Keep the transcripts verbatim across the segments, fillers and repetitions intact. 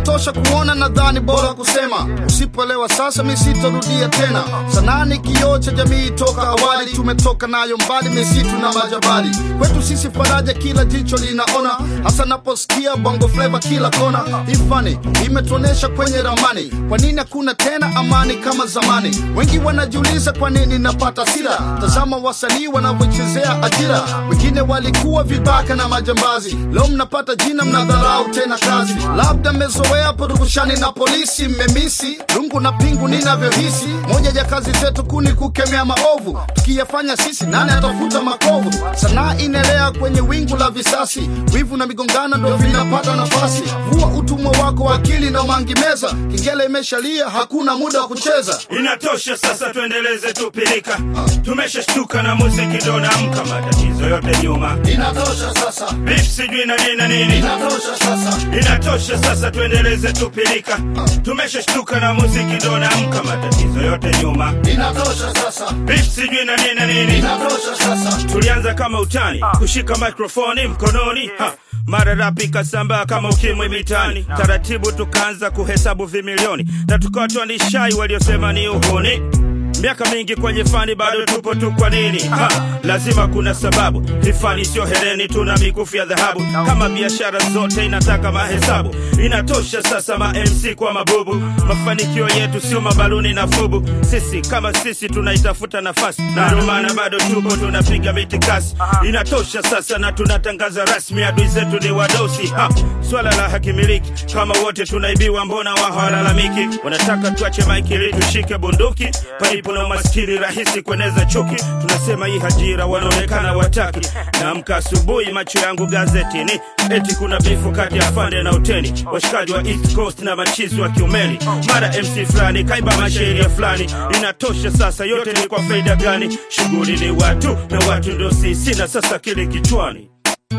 Inatosha kuona nadhani bora kusema. Usipoelewa sasa mimi sitarudia tena. Sanaa ni kioo cha jamii toka awali. Tumetoka nayo mbali misitu na majabali. Kwetu sisi faraja kila jicho linaona. Hasa naposikia bongo flavor kila kona. Ifani imetuonesha kwenye ramani. Kwa nini hakuna tena amani kama zamani? Wengi wanajiuliza kwa nini napata sira. Tazama wasanii wanavyochezea ajira. Wengine walikuwa vibaka na majambazi. Leo mnapata jina mnadharau tena kazi. Labda mmezoea purukushani na polisi. Mmemisi lungu na pingu ninavyohisi. Moja ya kazi zetu kuni kukemea maovu. Tukiyafanya sisi nani atafuta makovu? Sanaa inelea kwenye wingu la visasi. Wivu na migongano ndo vinapata nafasi. Vua utumwa wako wa akili na umangimeza. Kingele imeshalia hakuna muda wa kucheza. Inatosha sasa tuendeleze tupilika. Tumeshashtuka na muziki ndo naamka, matatizo yote nyuma. Inatosha sasa. Beef sijui na nini na nini. Inatosha sasa. Inatosha sasa tuendeleze tupilika. Tumeshashtuka na muziki ndo naamka, matatizo yote nyuma. Inatosha sasa. Beef sijui na nini na nini. Inatosha sasa. Tulianza kama utani, kushika mikrofoni mkononi, ha. Mara rapi kasamba kama ukimwi mitani. Taratibu tukaanza kuhesabu vimilioni. Na tukawatoa ni shai waliosema ni uhuni. Miaka mingi kwenye fani bado tupo tu kwa nini? Ha, lazima kuna sababu. Hifani sio hereni, tuna mikufu ya dhahabu. Kama biashara zote inataka mahesabu. Inatosha sasa ma M C kwa mabubu. Mafanikio yetu sio mabaluni na fubu. Sisi kama sisi tunaitafuta nafasi. Na ndio maana bado tupo tunapiga mitikasi. Inatosha sasa na tunatangaza rasmi adui zetu ni wadosi. Ha, swala la hakimiliki kama wote tunaibiwa, mbona wao hawalalamiki? Wanataka tuache maiki ili tushike bunduki. Palipo na umaskini rahisi kueneza chuki. Tunasema hii hajira wanaonekana wataki. Naamka asubuhi macho yangu gazetini. Eti kuna bifu kati ya Fande na Uteni. Washikaji wa East Coast na machizi wa Kiumeli. Mara M C fulani kaiba mashairi ya fulani. Inatosha sasa, yote ni kwa faida gani? Shughuli ni watu na watu ndo sisi, na sasa kile kichwani.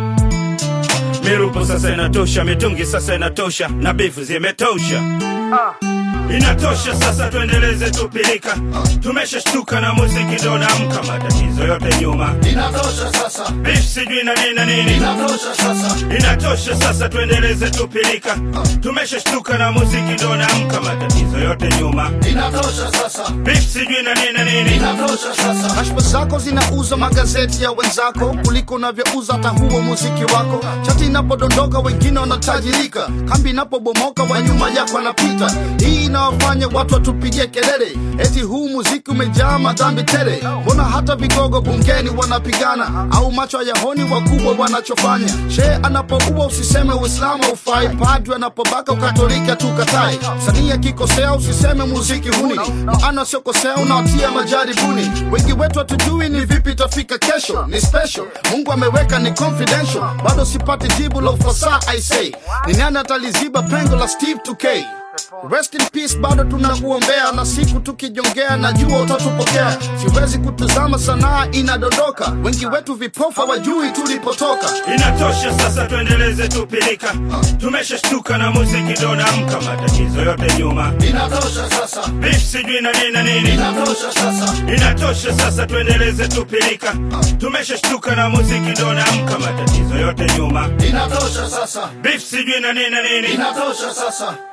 Mirupo sasa inatosha, mitungi sasa inatosha, na bifu zimetosha. Inatosha sasa tuendeleze tupilika. Tumeshashtuka na muziki ndo naamka, matatizo yote nyuma. Inatosha sasa. Beef sijui na nini na nini. Inatosha sasa. Inatosha sasa tuendeleze tupilika. Tumeshashtuka na muziki ndo naamka, matatizo yote nyuma. Inatosha sasa. Beef sijui na nini na nini. Inatosha sasa. Hashpa zako zinauza magazeti ya wenzako kuliko unavyouza hata huo muziki wako. Chati inapodondoka wengine wanatajirika. Kambi inapobomoka wa nyuma yako wanapita. Hii inawafanya watu watupigie kelele. Eti huu muziki umejaa madhambi tele. Mbona hata vigogo bungeni wanapigana? Au macho ya honi wakubwa wanachofanya? Shehe anapokuwa usiseme Uislamu ufai. Padri anapobaka ukatolika tukatai. Msanii akikosea usiseme muziki huni. Maana sio kosea unawatia majaribuni. Wengi wetu hatujui ni vipi tafika kesho. Ni special, Mungu ameweka ni confidential. Bado sipati jibu la ufasaha I say. Ni nani ataliziba pengo la Steve two K? Rest in peace, bado tunakuombea. Na siku tukijongea najua utatupokea. Siwezi kutazama sanaa inadondoka. Wengi wetu vipofa wajui tulipotoka. Inatosha sasa tuendeleze tupilika. Tumeshashtuka na muziki ndo naamka, matatizo yote nyuma. Inatosha sasa. Beef sijui na nini na nini. Inatosha sasa. Inatosha sasa tuendeleze tupilika. Tumeshashtuka na muziki ndo naamka, matatizo yote nyuma. Inatosha sasa. Beef sijui na nini na nini. Inatosha sasa.